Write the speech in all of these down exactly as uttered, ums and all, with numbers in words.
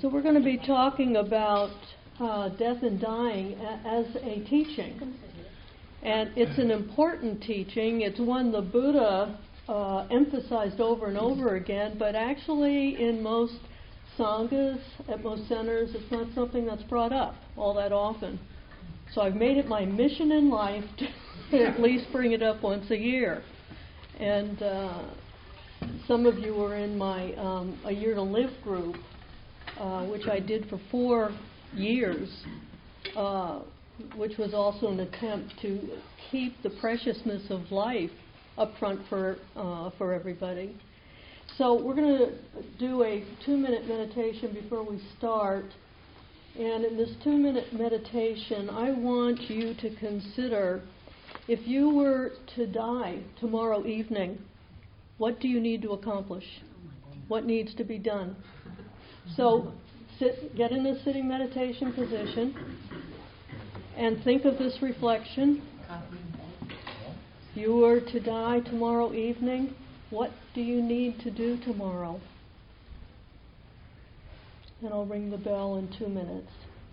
So we're going to be talking about uh, death and dying a- as a teaching. And it's an important teaching. It's one the Buddha uh, emphasized over and over again, but actually in most sanghas, at most centers, it's not something that's brought up all that often. So I've made it my mission in life to at least bring it up once a year. And uh, some of you were in my um, A Year to Live group, uh, which I did for four years, uh, which was also an attempt to keep the preciousness of life up front for, uh, for everybody. So we're going to do a two-minute meditation before we start. And in this two-minute meditation, I want you to consider, if you were to die tomorrow evening, what do you need to accomplish? What needs to be done? So sit, get in a sitting meditation position and think of this reflection. If you were to die tomorrow evening, what do you need to do tomorrow? And I'll ring the bell in two minutes.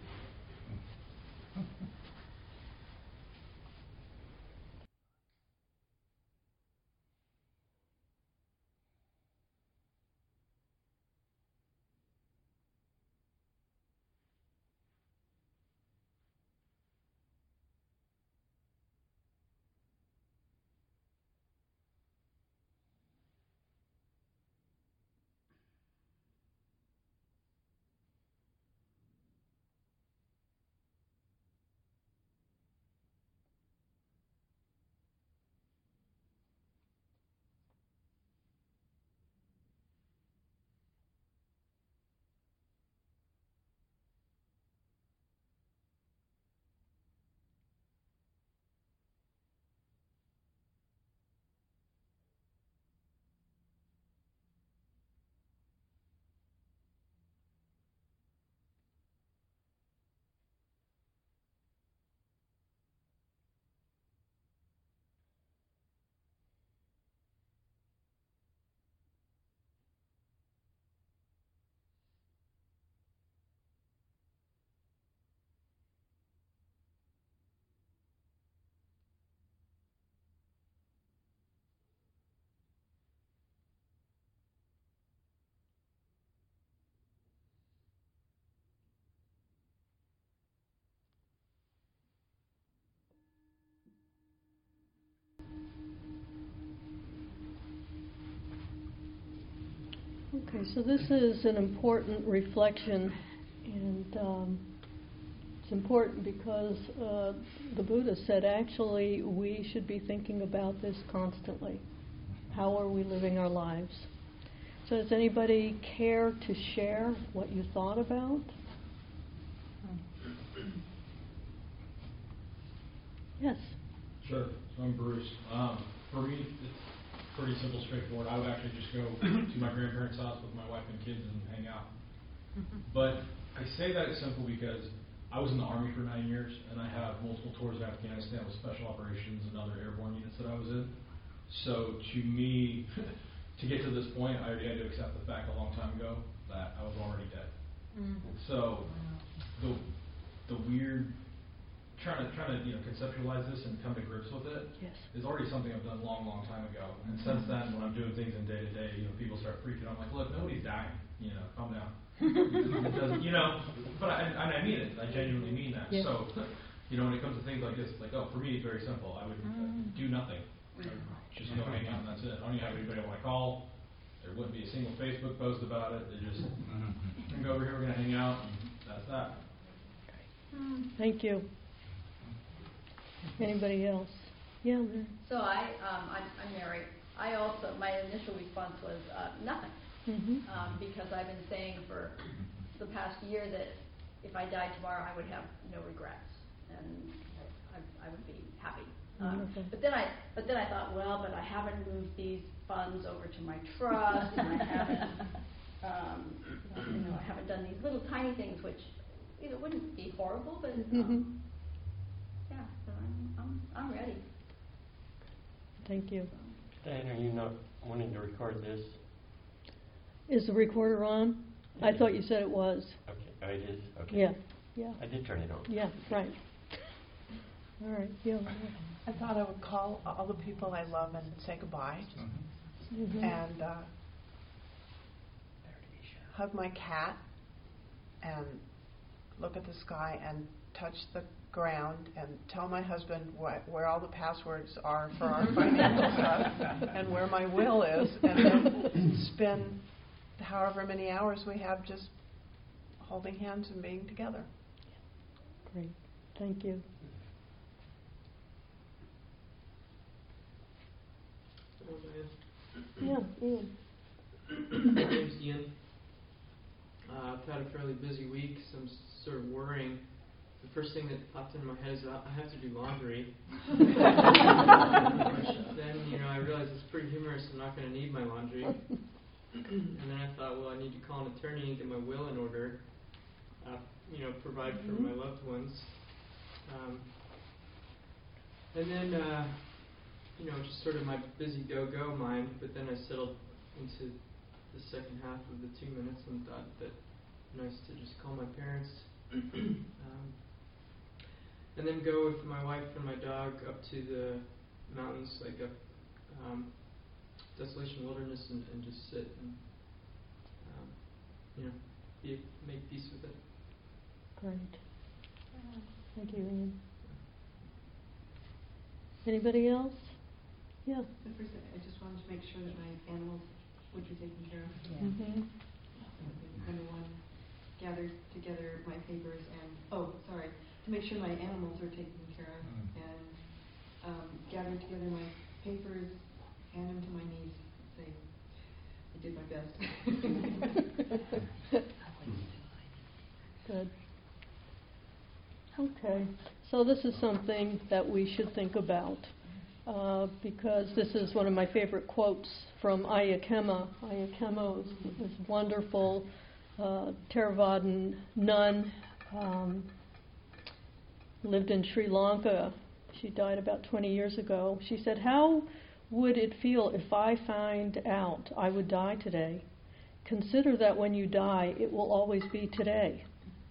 Okay, so this is an important reflection, and um, it's important because uh, the Buddha said actually we should be thinking about this constantly. How are we living our lives? So does anybody care to share what you thought about? Yes. Sure. So I'm Bruce. Um, for me, it's pretty simple, straightforward. I would actually just go to my grandparents' house with my wife and kids and hang out. But I say that it's simple because I was in the Army for nine years, and I have multiple tours of Afghanistan with special operations and other airborne units that I was in. So to me, to get to this point, I already had to accept the fact a long time ago that I was already dead. Mm-hmm. So the the weird trying to trying to you know conceptualize this and come to grips with it yes. is already something I've done a long, long time ago. And since then, when I'm doing things in day to day, you know, people start freaking out. I'm like, look, nobody's dying. You know, calm down. It doesn't, you know, but I, and I mean it. I genuinely mean that. Yes. So, you know, when it comes to things like this, like, oh, for me, it's very simple. I would mm. do nothing. Just go hang out, and that's it. I don't even have anybody I want to call. There wouldn't be a single Facebook post about it. They just, we're going to go over here, we're going to hang out, and that's that. Thank you. Anybody else? Yeah. Mary. So I, um, I'm, I'm Mary. I also, my initial response was uh, nothing, mm-hmm. um, because I've been saying for the past year that if I died tomorrow, I would have no regrets, and I, I would be happy. Um, okay. But then I, but then I thought, well, but I haven't moved these funds over to my trust, and I haven't, um, you know, I haven't done these little tiny things, which, you know, wouldn't be horrible, but. Um, mm-hmm. Yeah, so I'm, I'm, I'm ready. Thank you. Dan, are you not wanting to record this? Is the recorder on? I thought you said it was. Okay, oh, it is? Okay. Yeah, yeah, I did turn it on. yeah, right. All right, yeah. I thought I would call all the people I love and say goodbye, Mm-hmm. and uh, hug my cat, and look at the sky, and touch the ground, and tell my husband what, where all the passwords are for our financial stuff, and where my will is, and then spend however many hours we have just holding hands and being together. Great, thank you. Yeah, Ian. My name's Ian. Uh, I've had a fairly busy week, so I'm s- sort of worrying. The first thing that popped into my head is uh, I have to do laundry. Which then, you know, I realized it's pretty humorous. I'm not going to need my laundry. And then I thought, well, I need to call an attorney and get my will in order. Uh, you know, provide for Mhm. my loved ones. Um, and then, uh, you know, just sort of my busy go-go mind. But then I settled into the second half of the two minutes and thought that nice to just call my parents. um, and then go with my wife and my dog up to the mountains, like up um, Desolation Wilderness, and, and just sit and um, you know, be, make peace with it. Great. Thank you, Ian. Anybody else? Yeah. The first, I just wanted to make sure that my animals would be taken care of. Yeah. Mm-hmm. Number one, gather together my papers and, oh, sorry, to make sure my animals are taken care of, Mm. and um, gather together my papers, hand them to my niece, say, I did my best. Good. Okay, so this is something that we should think about, uh, because this is one of my favorite quotes from Ayya Khema. Ayya Khema was this wonderful uh, Theravadan nun, um, lived in Sri Lanka. She died about twenty years ago. She said, "How would it feel if I find out I would die today? Consider that when you die, it will always be today."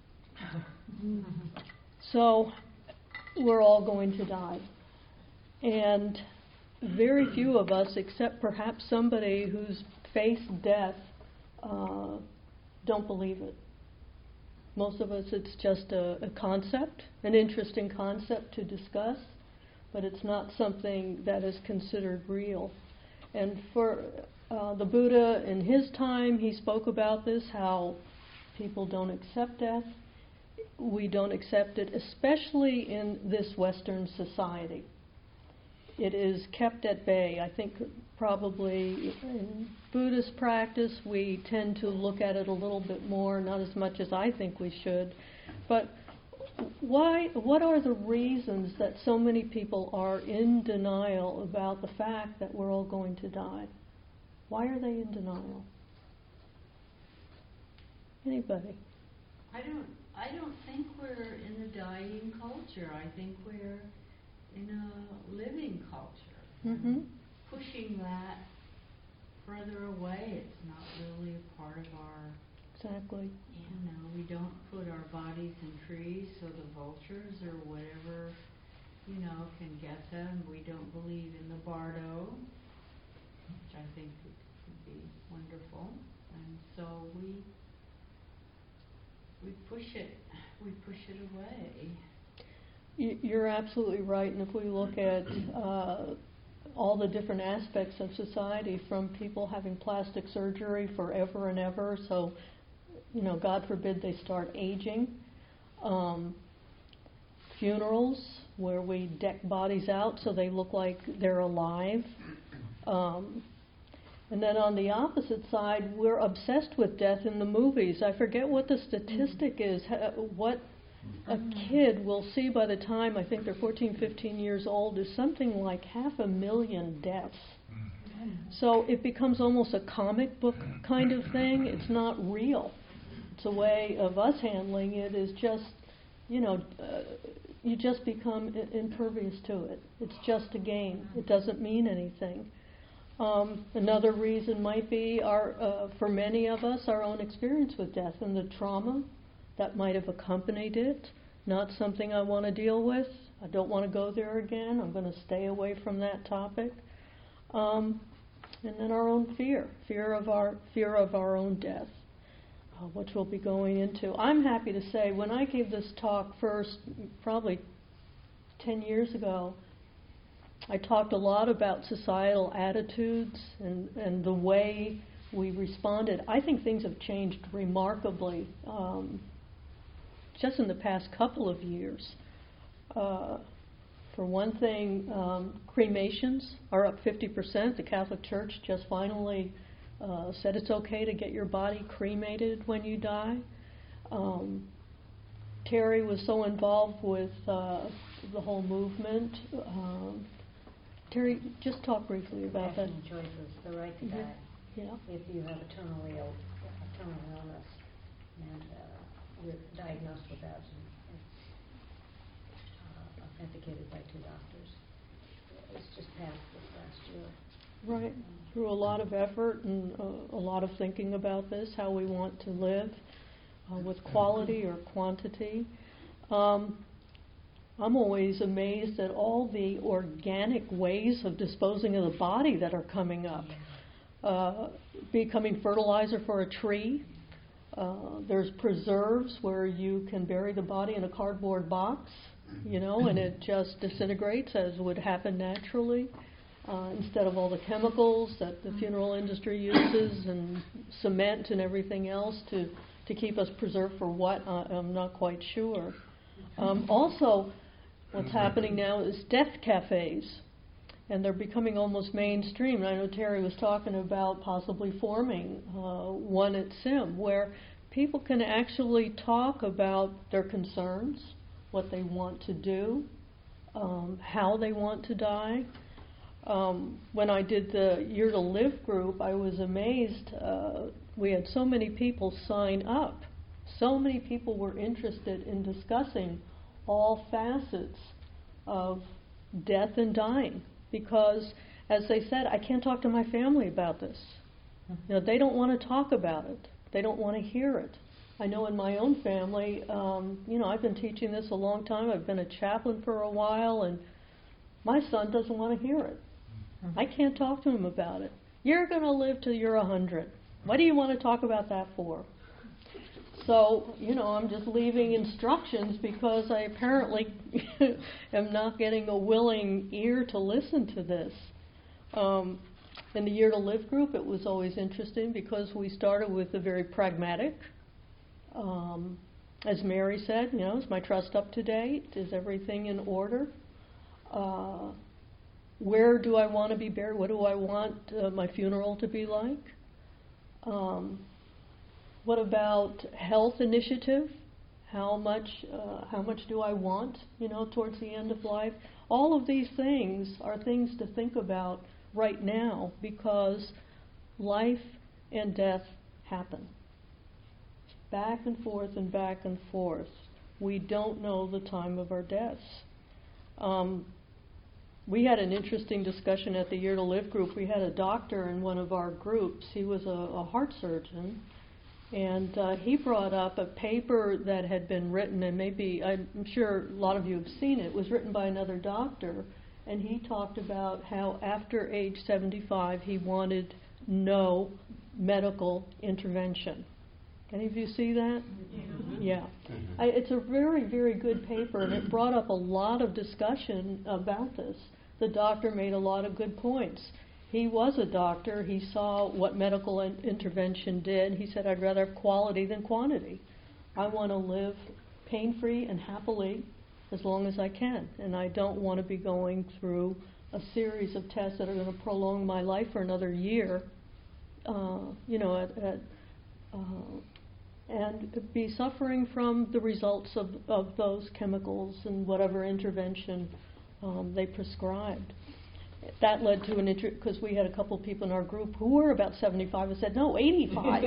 So, we're all going to die. And very few of us, except perhaps somebody who's faced death, uh, don't believe it. Most of us, it's just a, a concept, an interesting concept to discuss, but it's not something that is considered real. And for uh, the Buddha in his time, he spoke about this, how people don't accept death. We don't accept it, especially in this Western society. It is kept at bay. I think probably in Buddhist practice we tend to look at it a little bit more, not as much as I think we should. But why? What are the reasons that so many people are in denial about the fact that we're all going to die? Why are they in denial? Anybody? I don't. I don't think we're in a dying culture. I think we're in a living culture. Mm-hmm. Pushing that further away, it's not really a part of our. Exactly. You know, we don't put our bodies in trees so the vultures or whatever, you know, can get them. We don't believe in the bardo, which I think would be wonderful. And so we. We push it, we push it away. You're absolutely right, and if we look at uh, all the different aspects of society, from people having plastic surgery forever and ever, so, you know, God forbid they start aging, um, funerals where we deck bodies out so they look like they're alive, um, and then on the opposite side, we're obsessed with death in the movies. I forget what the statistic is, what a kid will see by the time I think they're fourteen, fifteen years old is something like half a million deaths. So it becomes almost a comic book kind of thing. It's not real. It's a way of us handling it is just, you know, uh, you just become impervious to it. It's just a game. It doesn't mean anything. Um, another reason might be our, uh, for many of us, our own experience with death and the trauma that might have accompanied it. Not something I want to deal with. I don't want to go there again. I'm going to stay away from that topic. Um, and then our own fear, fear of our fear of our own death, uh, which we'll be going into. I'm happy to say, when I gave this talk first, probably ten years ago, I talked a lot about societal attitudes and, and the way we responded. I think things have changed remarkably um, just in the past couple of years. Uh, for one thing, um, cremations are up fifty percent. The Catholic Church just finally uh, said it's okay to get your body cremated when you die. Um, Terry was so involved with uh, the whole movement. Um, Terry, just talk briefly about that. Passion choices, the right to Mhm. die. Yeah. If you have a terminally ill, a terminal illness, and uh, you're diagnosed with that, and it's uh, authenticated by two doctors. It's just passed this last year. Right. Through a lot of effort and uh, a lot of thinking about this, how we want to live uh, with quality or quantity. Um, I'm always amazed at all the organic ways of disposing of the body that are coming up. Uh, becoming fertilizer for a tree. Uh, there's preserves where you can bury the body in a cardboard box, you know, and it just disintegrates as would happen naturally, uh, instead of all the chemicals that the funeral industry uses and cement and everything else to, to keep us preserved for what, uh, I'm not quite sure. Um, also, what's happening now is death cafes, and they're becoming almost mainstream. I know Terry was talking about possibly forming uh, one at S I M, where people can actually talk about their concerns, what they want to do, um, how they want to die. Um, when I did the Year to Live group, I was amazed. Uh, we had so many people sign up. So many people were interested in discussing all facets of death and dying, because, as they said, I can't talk to my family about this. You know, they don't want to talk about it. They don't want to hear it. I know in my own family, um, you know, I've been teaching this a long time. I've been a chaplain for a while, and my son doesn't want to hear it. I can't talk to him about it. You're going to live till you're a hundred. What do you want to talk about that for? So, you know, I'm just leaving instructions because I apparently am not getting a willing ear to listen to this. Um, in the Year to Live group, it was always interesting because we started with the very pragmatic. Um, as Mary said, you know, is my trust up to date? Is everything in order? Uh, where do I want to be buried? What do I want uh, my funeral to be like? Um, What about health initiative? How much, uh, how much do I want, you know, towards the end of life? All of these things are things to think about right now, because life and death happen. Back and forth and back and forth. We don't know the time of our deaths. Um, we had an interesting discussion at the Year to Live group. We had a doctor in one of our groups. He was a, a heart surgeon. And uh, he brought up a paper that had been written, and maybe, I'm sure a lot of you have seen it, it was written by another doctor, and he talked about how after age seventy-five he wanted no medical intervention. Any of you see that? Yeah. Yeah. I, it's a very, very good paper, and it brought up a lot of discussion about this. The doctor made a lot of good points. He was a doctor. He saw what medical in- intervention did. He said, I'd rather have quality than quantity. I want to live pain-free and happily as long as I can. And I don't want to be going through a series of tests that are going to prolong my life for another year, uh, you know, at, at, uh, and be suffering from the results of, of those chemicals and whatever intervention um, they prescribed. That led to an interest, because we had a couple of people in our group who were about seventy-five and said, no, eighty-five.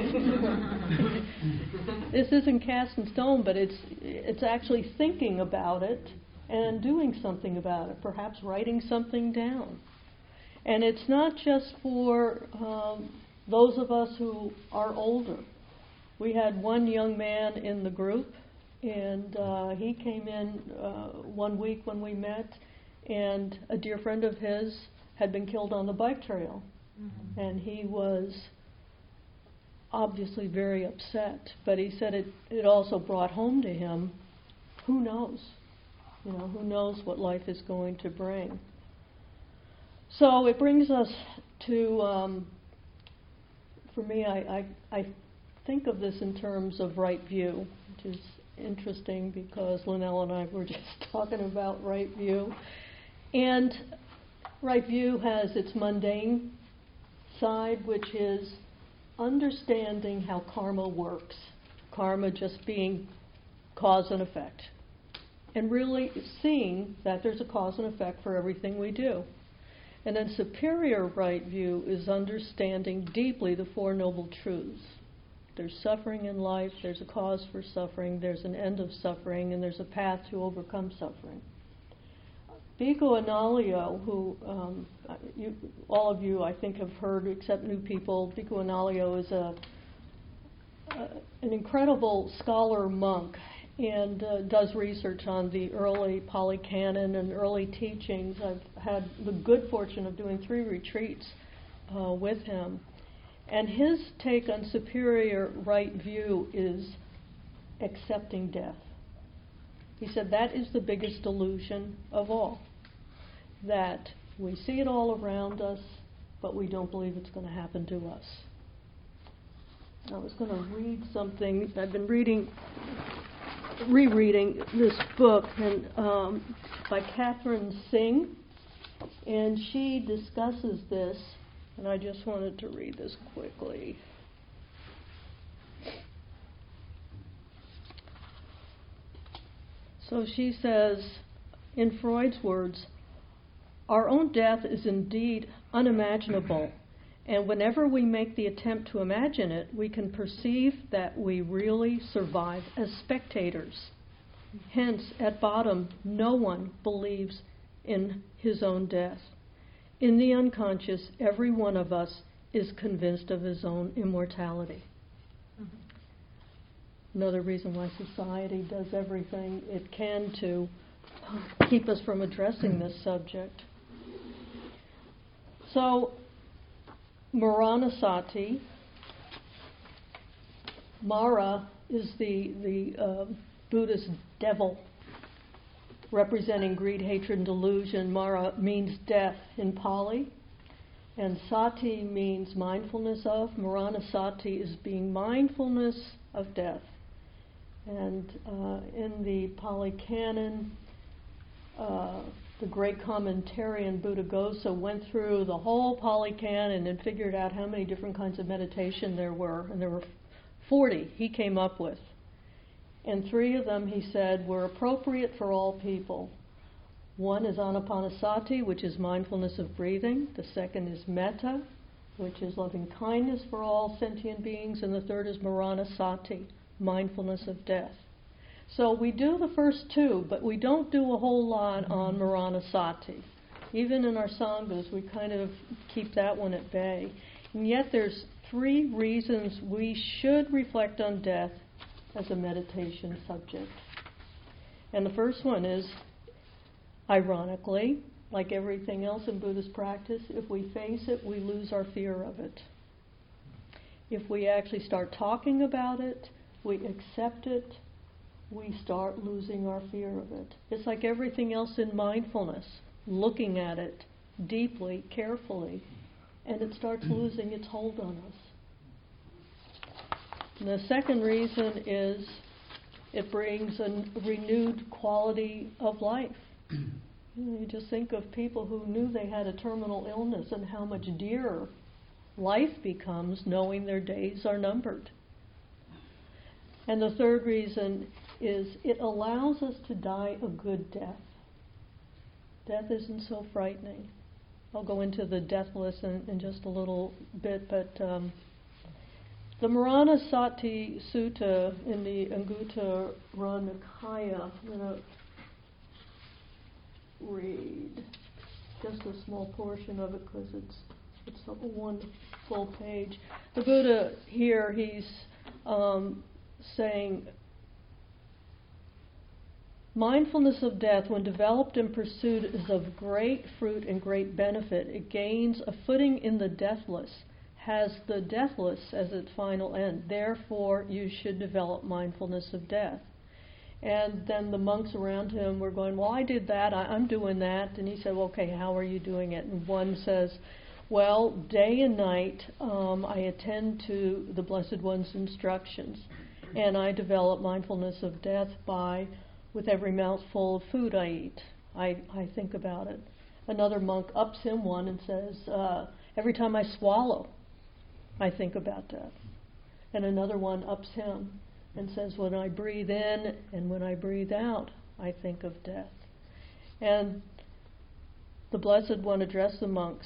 This isn't cast in stone, but it's it's actually thinking about it and doing something about it, perhaps writing something down. And it's not just for um, those of us who are older. We had one young man in the group, and uh, he came in uh, one week when we met, and a dear friend of his had been killed on the bike trail. Mm-hmm. And he was obviously very upset, but he said it, it also brought home to him, who knows? You know, who knows what life is going to bring. So it brings us to, um, for me, I, I, I think of this in terms of right view, which is interesting because Linnell and I were just talking about right view. And right view has its mundane side, which is understanding how karma works. Karma just being cause and effect. And really seeing that there's a cause and effect for everything we do. And then superior right view is understanding deeply the Four Noble Truths. There's suffering in life, there's a cause for suffering, there's an end of suffering, and there's a path to overcome suffering. Bhikkhu Analayo, who um, you, all of you I think have heard, except new people, Bhikkhu Analayo is a, a, an incredible scholar monk and uh, does research on the early Pali Canon and early teachings. I've had the good fortune of doing three retreats uh, with him. And his take on superior right view is accepting death. He said that is the biggest delusion of all. That we see it all around us, but we don't believe it's going to happen to us. I was going to read something. I've been reading, rereading this book and um, by Catherine Singh, and she discusses this. And I just wanted to read this quickly. So she says, in Freud's words, our own death is indeed unimaginable, and whenever we make the attempt to imagine it, we can perceive that we really survive as spectators. Hence, at bottom, no one believes in his own death. In the unconscious, every one of us is convinced of his own immortality. Mm-hmm. Another reason why society does everything it can to keep us from addressing this subject. So, Maranasati, Mara is the, the uh, Buddhist devil, representing greed, hatred, and delusion. Mara means death in Pali, and Sati means mindfulness of. Maranasati is being mindfulness of death. And uh, in the Pali Canon, uh, the great commentarian Buddhaghosa went through the whole Pali Canon and figured out how many different kinds of meditation there were, and there were forty he came up with. And three of them, he said, were appropriate for all people. One is Anapanasati, which is mindfulness of breathing. The second is Metta, which is loving kindness for all sentient beings. And the third is Maranasati, mindfulness of death. So we do the first two, but we don't do a whole lot on Maranasati. Even in our sanghas, we kind of keep that one at bay. And yet there's three reasons we should reflect on death as a meditation subject. And the first one is, ironically, like everything else in Buddhist practice, if we face it, we lose our fear of it. If we actually start talking about it, we accept it, we start losing our fear of it. It's like everything else in mindfulness, looking at it deeply, carefully, and it starts losing its hold on us. And the second reason is it brings a renewed quality of life. You know, you just think of people who knew they had a terminal illness and how much dearer life becomes knowing their days are numbered. And the third reason is it allows us to die a good death. Death isn't so frightening. I'll go into the death list in, in just a little bit, but um, the Maranasati Sutta in the Anguttara Nikaya, I'm going to read. just a small portion of it because it's it's one full page. The Buddha here, he's um, saying, mindfulness of death, when developed and pursued, is of great fruit and great benefit. It gains a footing in the deathless, has the deathless as its final end. Therefore, you should develop mindfulness of death. And then the monks around him were going, well, I did that, I, I'm doing that. And he said, well, okay, how are you doing it? And one says, well, day and night um, I attend to the Blessed One's instructions, and I develop mindfulness of death by, with every mouthful of food I eat, I, I think about it. Another monk ups him one and says, uh, every time I swallow, I think about death. And another one ups him and says, when I breathe in and when I breathe out, I think of death. And the Blessed One addressed the monks.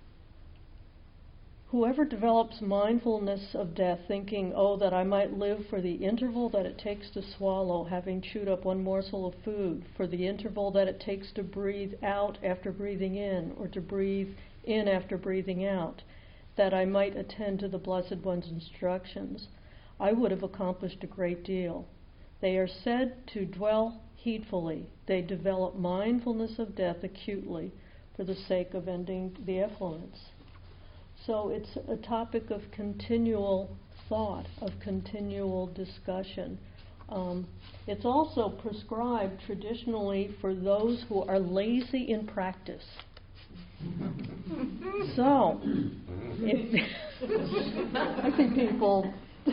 Whoever develops mindfulness of death, thinking, oh, that I might live for the interval that it takes to swallow, having chewed up one morsel of food, for the interval that it takes to breathe out after breathing in, or to breathe in after breathing out, that I might attend to the Blessed One's instructions, I would have accomplished a great deal. They are said to dwell heedfully. They develop mindfulness of death acutely for the sake of ending the effluence. So it's a topic of continual thought, of continual discussion. Um, it's also prescribed traditionally for those who are lazy in practice. So, if I think people.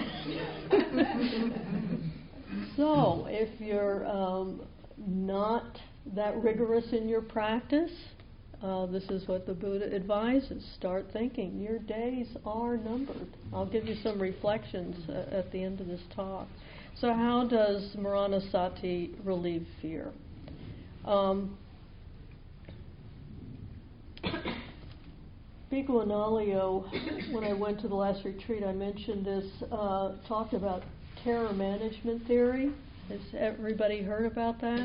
So, if you're um, not that rigorous in your practice, Uh, this is what the Buddha advises. Start thinking. Your days are numbered. I'll give you some reflections uh, at the end of this talk. So how does Maranasati relieve fear? Um, Bhikkhu Analayo, when I went to the last retreat, I mentioned this, uh, talked about terror management theory. Has everybody heard about that?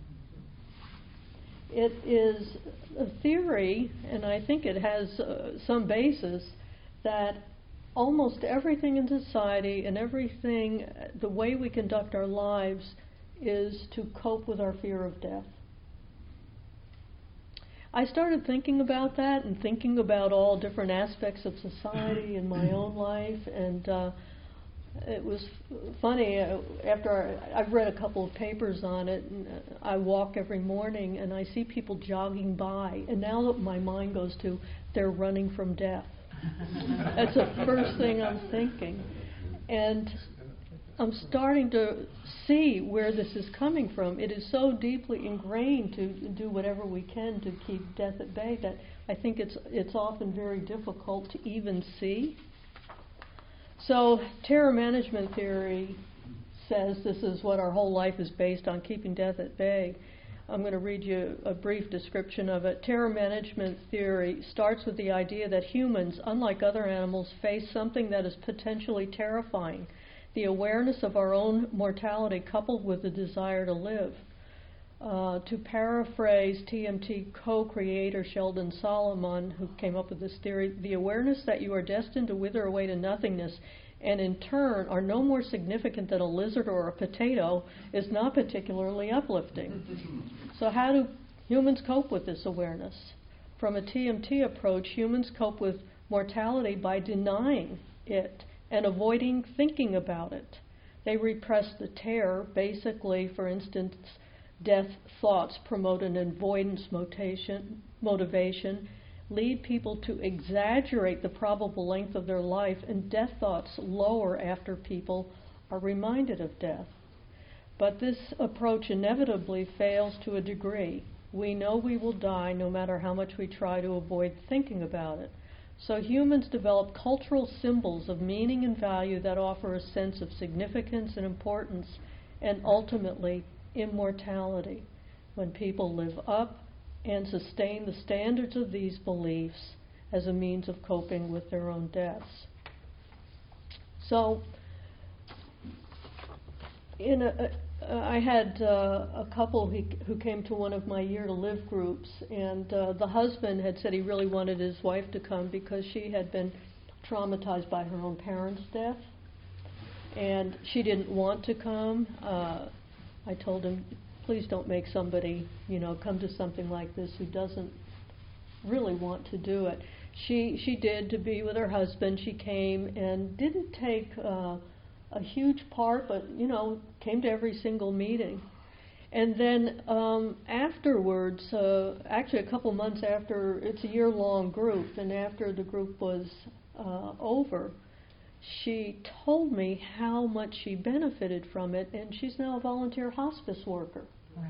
It is a theory, and I think it has uh, some basis, that almost everything in society and everything, the way we conduct our lives, is to cope with our fear of death. I started thinking about that and thinking about all different aspects of society in my own life, and uh, it was funny, uh, after I, I've read a couple of papers on it, and I walk every morning and I see people jogging by, and now my mind goes to, they're running from death. That's the first thing I'm thinking. And I'm starting to see where this is coming from. It is so deeply ingrained to do whatever we can to keep death at bay that I think it's it's often very difficult to even see. So terror management theory says this is what our whole life is based on, keeping death at bay. I'm going to read you a brief description of it. Terror management theory starts with the idea that humans, unlike other animals, face something that is potentially terrifying, the awareness of our own mortality coupled with the desire to live. Uh, to paraphrase T M T co-creator Sheldon Solomon, who came up with this theory, the awareness that you are destined to wither away to nothingness and in turn are no more significant than a lizard or a potato is not particularly uplifting. So how do humans cope with this awareness? From a T M T approach, humans cope with mortality by denying it and avoiding thinking about it. They repress the terror, basically, for instance, death thoughts promote an avoidance motivation, motivation, lead people to exaggerate the probable length of their life, and death thoughts lower after people are reminded of death. But this approach inevitably fails to a degree. We know we will die no matter how much we try to avoid thinking about it. So humans develop cultural symbols of meaning and value that offer a sense of significance and importance, and ultimately immortality. When people live up and sustain the standards of these beliefs as a means of coping with their own deaths. So, in a, a, I had uh, a couple who, who came to one of my Year to Live groups, and uh, the husband had said he really wanted his wife to come because she had been traumatized by her own parents' death, and she didn't want to come. Uh, I told him, please don't make somebody, you know, come to something like this who doesn't really want to do it. She she did to be with her husband. She came and didn't take uh, a huge part, but, you know, came to every single meeting. And then um, afterwards, uh, actually a couple months after, it's a year-long group, and after the group was uh, over, she told me how much she benefited from it, and she's now a volunteer hospice worker. Wow.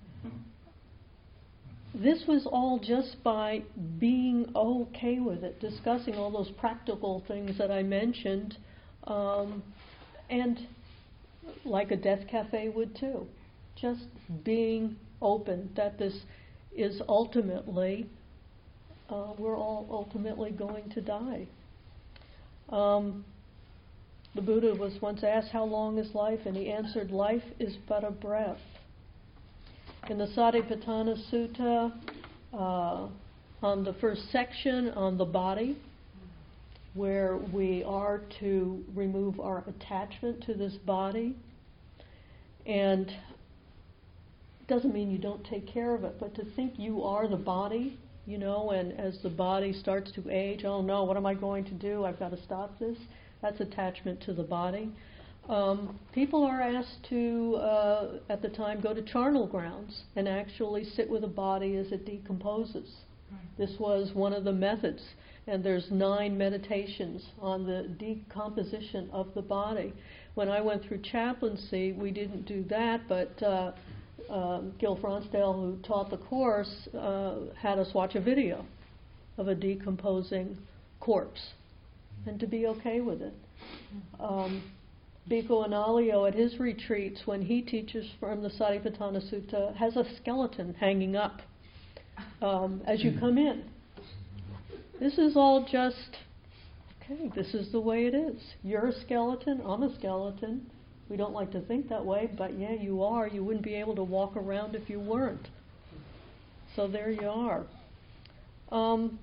This was all just by being okay with it, discussing all those practical things that I mentioned, um, and like a death cafe would too. Just being open that this is ultimately, uh, we're all ultimately going to die. Um, the Buddha was once asked, how long is life? And he answered, life is but a breath. In the Satipatthana Sutta, uh, on the first section on the body, where we are to remove our attachment to this body, and it doesn't mean you don't take care of it, but to think you are the body, you know, and as the body starts to age, oh no, what am I going to do? I've got to stop this. That's attachment to the body. Um, people are asked to, uh, at the time, go to charnel grounds and actually sit with a body as it decomposes. This was one of the methods, and there's nine meditations on the decomposition of the body. When I went through chaplaincy, we didn't do that, but uh, uh, Gil Fronsdale, who taught the course, uh, had us watch a video of a decomposing corpse, and to be okay with it. Um, Bhikkhu Analayo at his retreats, when he teaches from the Satipatthana Sutta, has a skeleton hanging up um, as you come in. This is all just, okay, this is the way it is. You're a skeleton, I'm a skeleton. We don't like to think that way, but yeah, you are. You wouldn't be able to walk around if you weren't. So there you are. Um,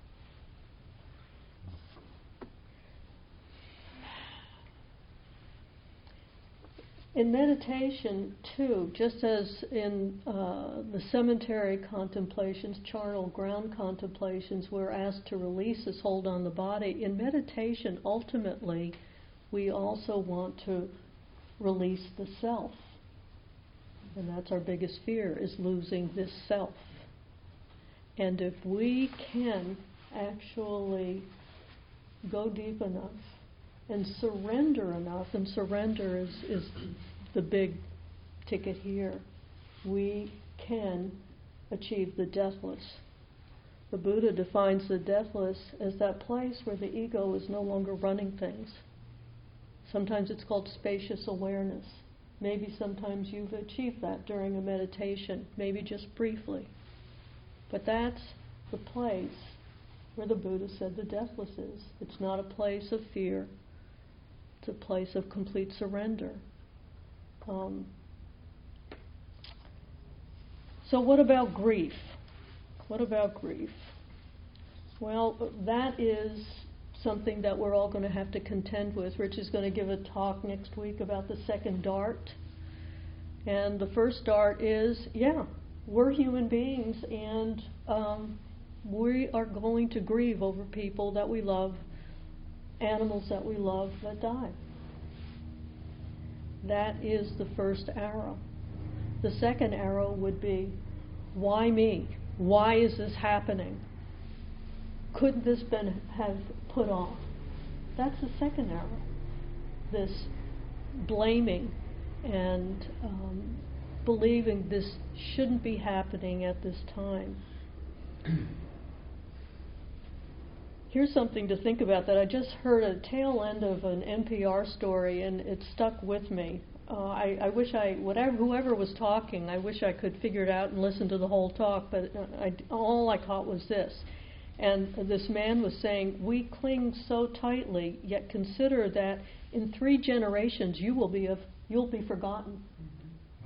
In meditation, too, just as in uh, the cemetery contemplations, charnel ground contemplations, we're asked to release this hold on the body. In meditation, ultimately, we also want to release the self. And that's our biggest fear, is losing this self. And if we can actually go deep enough and surrender enough, and surrender is, is the big ticket here, we can achieve the deathless. The Buddha defines the deathless as that place where the ego is no longer running things. Sometimes it's called spacious awareness. Maybe sometimes you've achieved that during a meditation, maybe just briefly. But that's the place where the Buddha said the deathless is. It's not a place of fear. It's a place of complete surrender. Um, so what about grief? What about grief? Well, that is something that we're all going to have to contend with. Rich is going to give a talk next week about the second dart. And the first dart is, yeah, we're human beings, and um, we are going to grieve over people that we love, animals that we love that die. That is the first arrow. The second arrow would be, why me? Why is this happening? Couldn't this been have put off? That's the second arrow. This blaming and um, believing this shouldn't be happening at this time. Here's something to think about that I just heard a tail end of an N P R story, and it stuck with me. Uh, I, I wish I, whatever, whoever was talking, I wish I could figure it out and listen to the whole talk, but I, all I caught was this. And this man was saying, we cling so tightly, yet consider that in three generations you will be of, you'll be forgotten.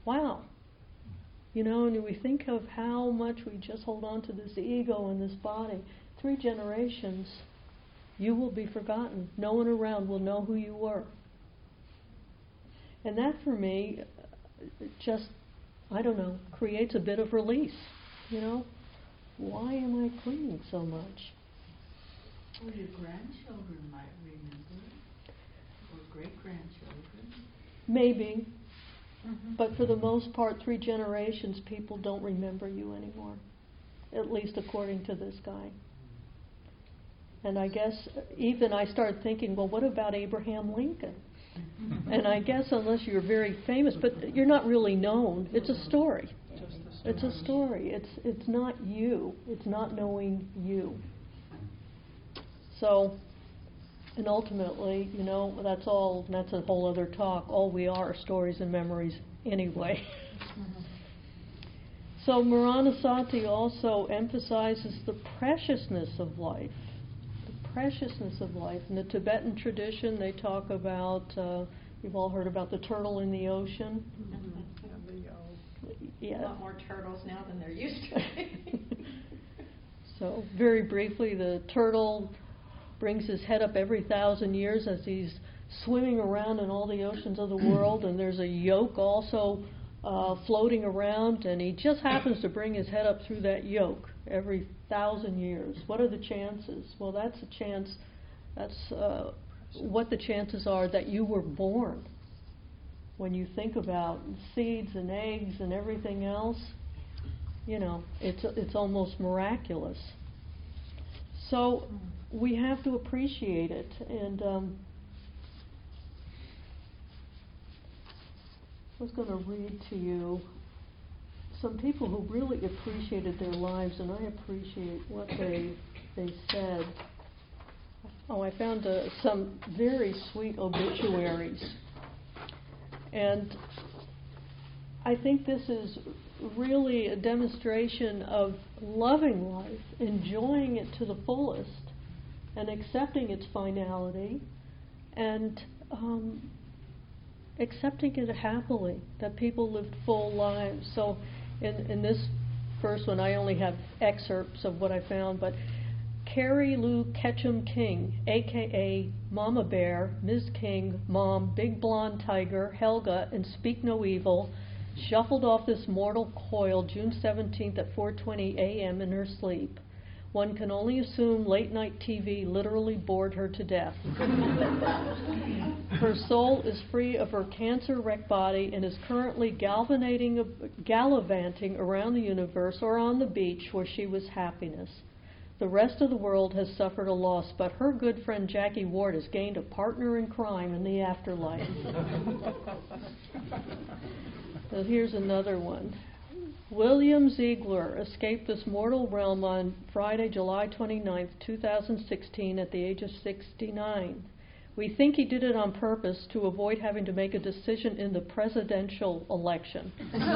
wow. You know, and we think of how much we just hold on to this ego and this body. Three generations, you will be forgotten. No one around will know who you were. And that, for me, just, I don't know, creates a bit of release. You know, why am I clinging so much? Or your grandchildren might remember, or great-grandchildren. Maybe. Mm-hmm. But for the most part, three generations, people don't remember you anymore. At least according to this guy. And I guess even I started thinking, well, what about Abraham Lincoln? And I guess unless you're very famous, but you're not really known. It's a story. It's a story. It's it's not you. It's not knowing you. So, and ultimately, you know, that's all. That's a whole other talk. All we are are stories and memories anyway. So Maranasati also emphasizes the preciousness of life. Preciousness of life. In the Tibetan tradition, they talk about, uh, you've all heard about the turtle in the ocean. Mm-hmm. Yeah. A lot more turtles now than there used to be. So, very briefly, the turtle brings his head up every thousand years as he's swimming around in all the oceans of the world, and there's a yoke also uh, floating around, and he just happens to bring his head up through that yoke every thousand years. What are the chances? Well, that's a chance. That's uh, what the chances are that you were born. When you think about seeds and eggs and everything else, you know, it's it's almost miraculous. So we have to appreciate it. And um, I was going to read to you some people who really appreciated their lives, and I appreciate what they they said. Oh, I found uh, some very sweet obituaries. And I think this is really a demonstration of loving life, enjoying it to the fullest, and accepting its finality, and um, accepting it happily, that people lived full lives. So in, in this first one, I only have excerpts of what I found, but Carrie Lou Ketchum King, a k a. Mama Bear, Miz King, Mom, Big Blonde Tiger, Helga, and Speak No Evil, shuffled off this mortal coil June seventeenth at four twenty a.m. in her sleep. One can only assume late-night T V literally bored her to death. Her soul is free of her cancer-wrecked body and is currently galvanating, gallivanting around the universe or on the beach where she was happiness. The rest of the world has suffered a loss, but her good friend Jackie Ward has gained a partner in crime in the afterlife. So here's another one. William Ziegler escaped this mortal realm on Friday, July twenty-ninth, two thousand sixteen, at the age of sixty-nine. We think he did it on purpose to avoid having to make a decision in the presidential election.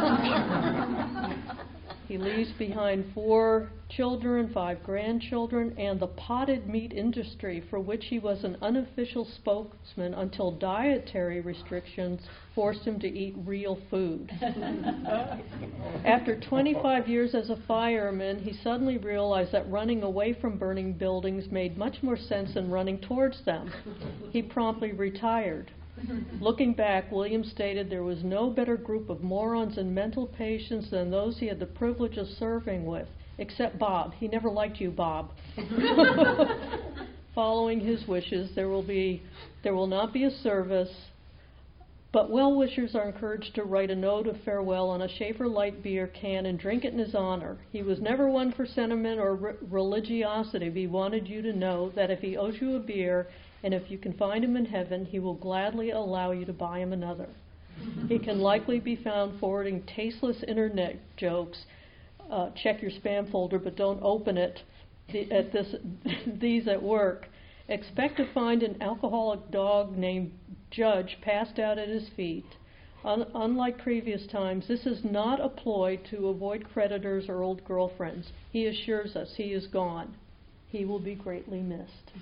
He leaves behind four children, five grandchildren, and the potted meat industry, for which he was an unofficial spokesman until dietary restrictions forced him to eat real food. After twenty-five years as a fireman, he suddenly realized that running away from burning buildings made much more sense than running towards them. He promptly retired. Looking back, William stated there was no better group of morons and mental patients than those he had the privilege of serving with, except Bob. He never liked you, Bob. Following his wishes, there will be, there will not be a service, but well-wishers are encouraged to write a note of farewell on a Schaefer light beer can and drink it in his honor. He was never one for sentiment or re- religiosity, but he wanted you to know that if he owes you a beer, and if you can find him in heaven, he will gladly allow you to buy him another. He can likely be found forwarding tasteless internet jokes. Uh, check your spam folder, but don't open it the, at this these at work. Expect to find an alcoholic dog named Judge passed out at his feet. Un- unlike previous times, this is not a ploy to avoid creditors or old girlfriends. He assures us he is gone. He will be greatly missed.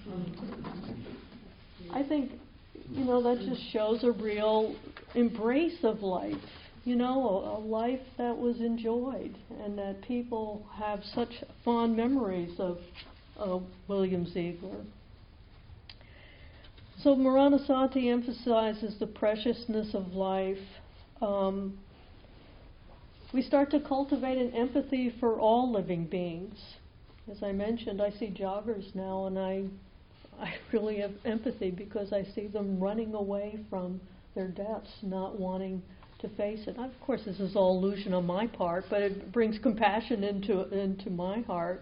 I think, you know, that just shows a real embrace of life. you know, a, a life that was enjoyed, and that people have such fond memories of, of William Ziegler. So Maranasati emphasizes the preciousness of life. Um, we start to cultivate an empathy for all living beings. As I mentioned, I see joggers now, and I, I really have empathy because I see them running away from their deaths, not wanting to face it. Of course, this is all illusion on my part, but it brings compassion into into my heart.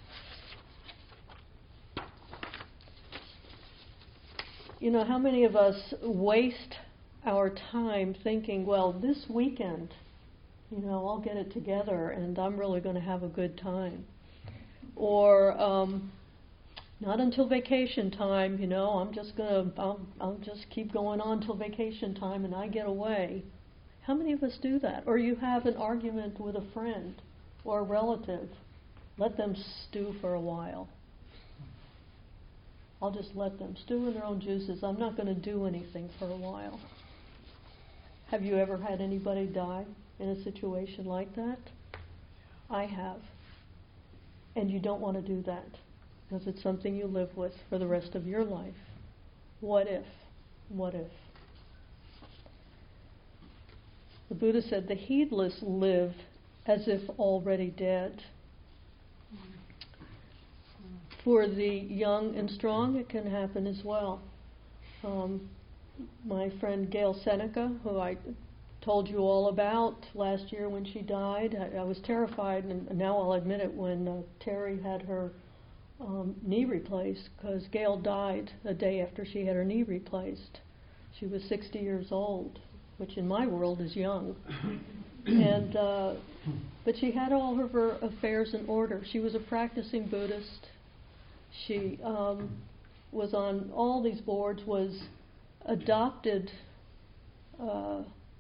You know, how many of us waste our time thinking, well, this weekend, you know, I'll get it together and I'm really going to have a good time. Or um, not until vacation time, you know, I'm just going to, I'll, I'll just keep going on till vacation time and I get away. How many of us do that? Or you have an argument with a friend or a relative. Let them stew for a while. I'll just let them stew in their own juices. I'm not going to do anything for a while. Have you ever had anybody die in a situation like that? I have. And you don't want to do that because it's something you live with for the rest of your life. What if? What if? The Buddha said the heedless live as if already dead. For the young and strong, it can happen as well. Um, my friend Gail Seneca, who I told you all about last year when she died, I, I was terrified, and now I'll admit it, when uh, Terry had her um, knee replaced, because Gail died a day after she had her knee replaced. She was sixty years old, which in my world is young. and uh, But she had all of her affairs in order. She was a practicing Buddhist. She um, was on all these boards, was adopted uh,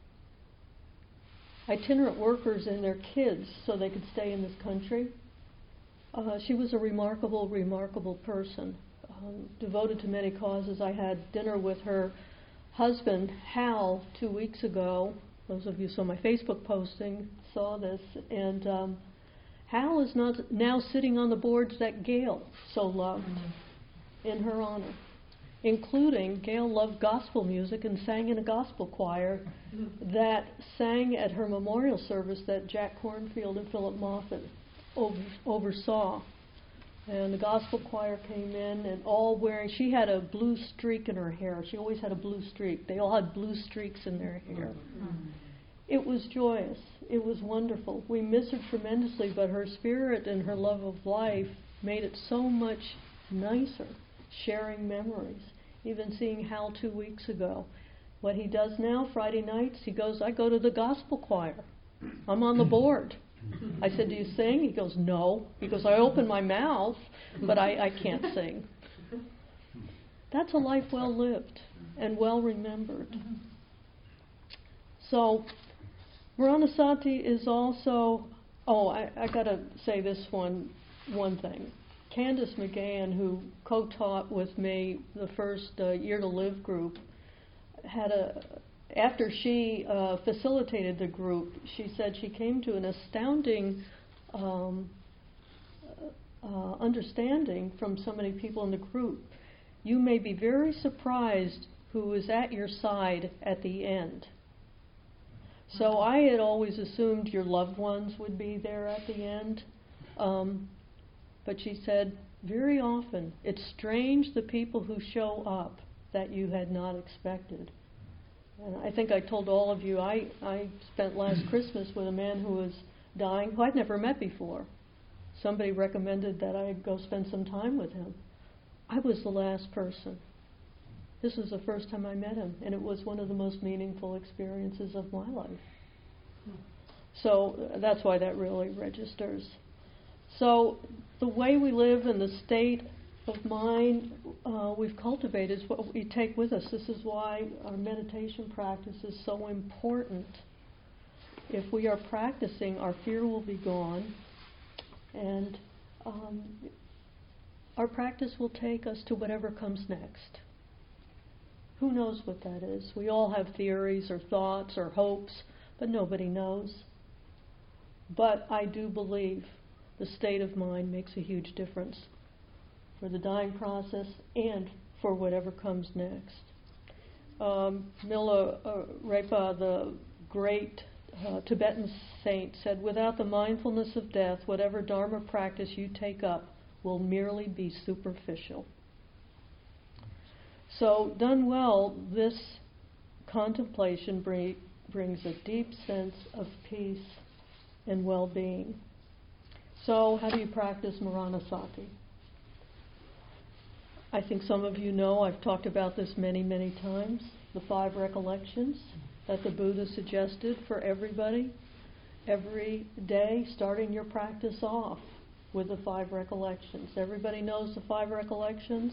itinerant workers and their kids so they could stay in this country. Uh, she was a remarkable, remarkable person, um, devoted to many causes. I had dinner with her husband, Hal, two weeks ago. Those of you who saw my Facebook posting saw this. And um, Hal is not now sitting on the boards that Gail so loved mm-hmm. in her honor, including Gail loved gospel music and sang in a gospel choir mm-hmm. that sang at her memorial service that Jack Cornfield and Philip Moffat over, oversaw. And the gospel choir came in and all wearing, she had a blue streak in her hair. She always had a blue streak. They all had blue streaks in their hair. Mm-hmm. It was joyous. It was wonderful. We miss her tremendously, but her spirit and her love of life made it so much nicer, sharing memories. Even seeing Hal two weeks ago. What he does now, Friday nights, he goes, I go to the gospel choir. I'm on the board. I said, do you sing? He goes, no. He goes, I open my mouth, but I, I can't sing. That's a life well lived and well remembered. So, Maranasati is also, oh, I, I got to say this one, one thing. Candace McGann, who co-taught with me the first uh, Year to Live group, had a, after she uh, facilitated the group, she said she came to an astounding um, uh, understanding from so many people in the group. You may be very surprised who is at your side at the end. So I had always assumed your loved ones would be there at the end. Um, but she said, very often, it's strange the people who show up that you had not expected. And I think I told all of you, I, I spent last Christmas with a man who was dying, who I'd never met before. Somebody recommended that I go spend some time with him. I was the last person. This was the first time I met him, and it was one of the most meaningful experiences of my life. So that's why that really registers. So the way we live and the state of mind uh, we've cultivated is what we take with us. This is why our meditation practice is so important. If we are practicing, our fear will be gone, and um, our practice will take us to whatever comes next. Who knows what that is? We all have theories or thoughts or hopes, but nobody knows. But I do believe the state of mind makes a huge difference for the dying process and for whatever comes next. Um, Mila uh, Repa, the great uh, Tibetan saint, said, "Without the mindfulness of death, whatever Dharma practice you take up will merely be superficial." So, done well, this contemplation bring, brings a deep sense of peace and well-being. So, how do you practice Maranasati? I think some of you know I've talked about this many, many times. The five recollections that the Buddha suggested for everybody. Every day, starting your practice off with the five recollections. Everybody knows the five recollections?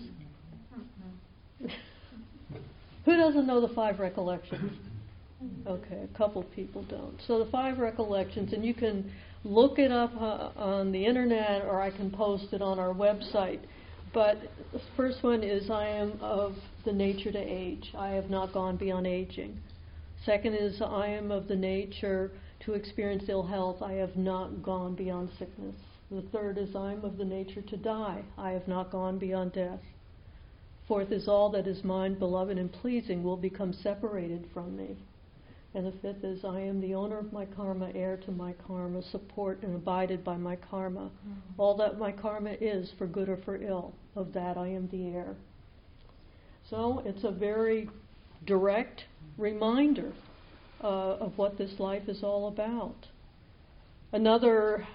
Who doesn't know the five recollections? Okay, a couple people don't. So the five recollections, and you can look it up uh, on the internet, or I can post it on our website. But the first one is, I am of the nature to age. I have not gone beyond aging. Second is, I am of the nature to experience ill health. I have not gone beyond sickness. The third is, I am of the nature to die. I have not gone beyond death. Fourth is, all that is mine, beloved, and pleasing will become separated from me. And the fifth is, I am the owner of my karma, heir to my karma, support and abided by my karma. Mm-hmm. All that my karma is, for good or for ill, of that I am the heir. So it's a very direct reminder uh, of what this life is all about. Another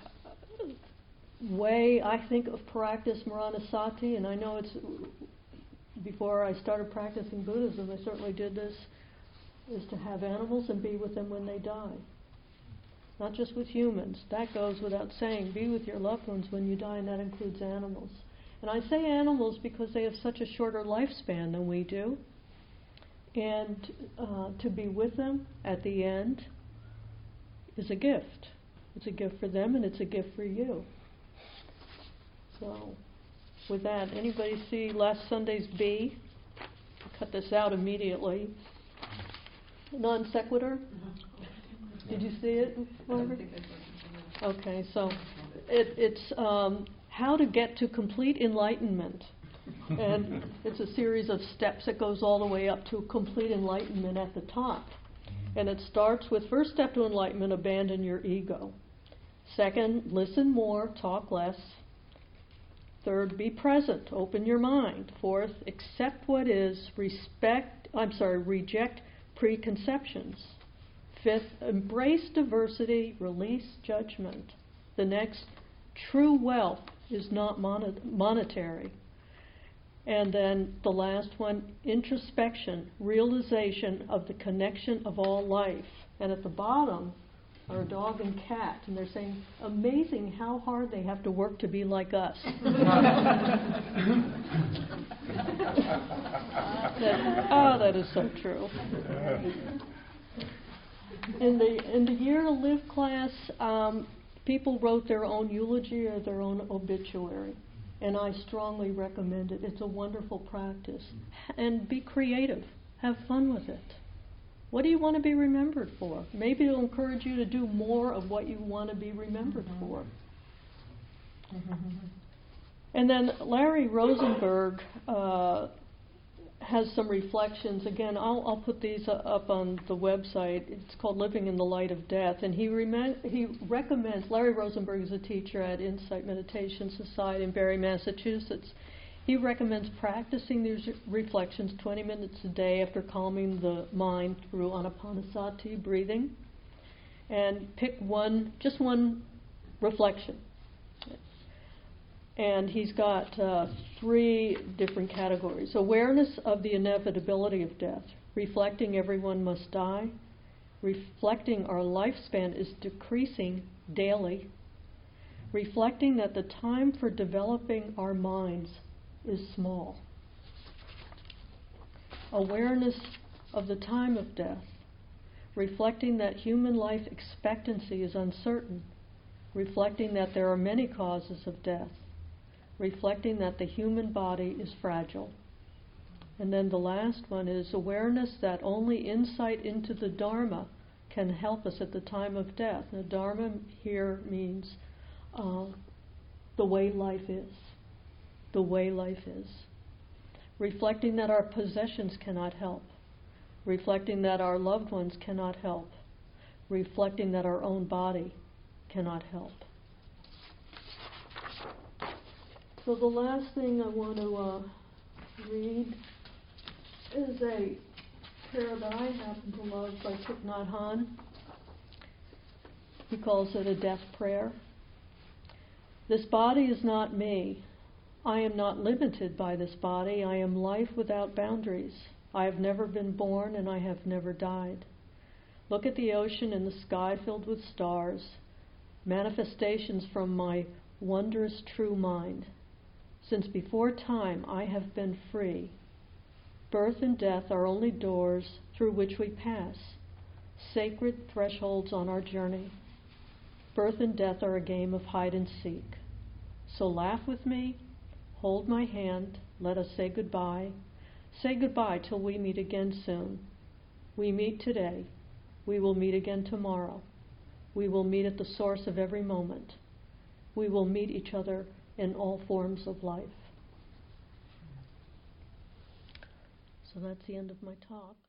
way I think of practice Maranasati, and I know it's before I started practicing Buddhism, I certainly did this, is to have animals and be with them when they die. Not just with humans. That goes without saying. Be with your loved ones when you die, and that includes animals. And I say animals because they have such a shorter lifespan than we do. And uh, to be with them at the end is a gift. It's a gift for them, and it's a gift for you. So, with that, anybody see last Sunday's B? I'll cut this out immediately. Non sequitur? Did you see it, Margaret? Okay, so it, it's um, how to get to complete enlightenment. And it's a series of steps that goes all the way up to complete enlightenment at the top. And it starts with, first step to enlightenment, abandon your ego. Second, listen more, talk less. Third, be present, open your mind. Fourth, accept what is, respect, I'm sorry, reject preconceptions. Fifth, embrace diversity, release judgment. The next, true wealth is not mon- monetary. And then the last one, introspection, realization of the connection of all life. And at the bottom are a dog and cat, and they're saying, amazing how hard they have to work to be like us. that, oh, that is so true. In the in the Year to Live class, um, people wrote their own eulogy or their own obituary, and I strongly recommend it. It's a wonderful practice. And be creative. Have fun with it. What do you want to be remembered for? Maybe it'll encourage you to do more of what you want to be remembered mm-hmm. for. Mm-hmm. And then Larry Rosenberg uh, has some reflections. Again, I'll, I'll put these uh, up on the website. It's called Living in the Light of Death. And he, rem- he recommends, Larry Rosenberg is a teacher at Insight Meditation Society in Barre, Massachusetts. He recommends practicing these reflections twenty minutes a day after calming the mind through Anapanasati breathing. And pick one, just one reflection. And he's got uh, three different categories. Awareness of the inevitability of death, reflecting everyone must die, reflecting our lifespan is decreasing daily, reflecting that the time for developing our minds is small. Awareness of the time of death, reflecting that human life expectancy is uncertain, reflecting that there are many causes of death, reflecting that the human body is fragile. And then the last one is awareness that only insight into the Dharma can help us at the time of death. Now, dharma here means uh, the way life is. The way life is. Reflecting that our possessions cannot help. Reflecting that our loved ones cannot help. Reflecting that our own body cannot help. So the last thing I want to uh, read is a prayer that I happen to love by Thich Nhat Hanh. He calls it a death prayer. This body is not me. I am not limited by this body. I am life without boundaries. I have never been born and I have never died. Look at the ocean and the sky filled with stars, manifestations from my wondrous true mind. Since before time I have been free. Birth and death are only doors through which we pass, sacred thresholds on our journey. Birth and death are a game of hide and seek. So laugh with me, hold my hand, let us say goodbye. Say goodbye till we meet again soon. We meet today. We will meet again tomorrow. We will meet at the source of every moment. We will meet each other in all forms of life. So that's the end of my talk.